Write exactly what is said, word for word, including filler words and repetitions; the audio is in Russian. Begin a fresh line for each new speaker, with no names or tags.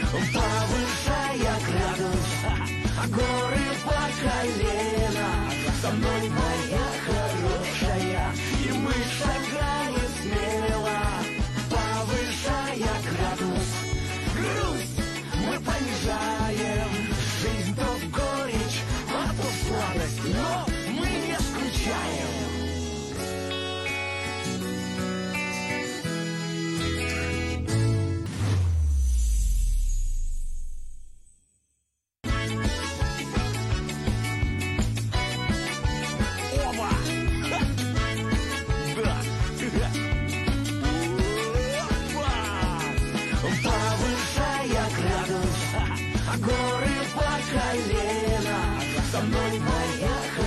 повышая градус, а горы по колено. Со мной моя хорошая, и мы шагаем смело, повышая градус. Грусть мы понижаем, жизнь то в горечь, а то в сладость, но мы не скучаем. Оба! Ха! Да! Опа! Повышая градус, а горы по колено. Со мной моя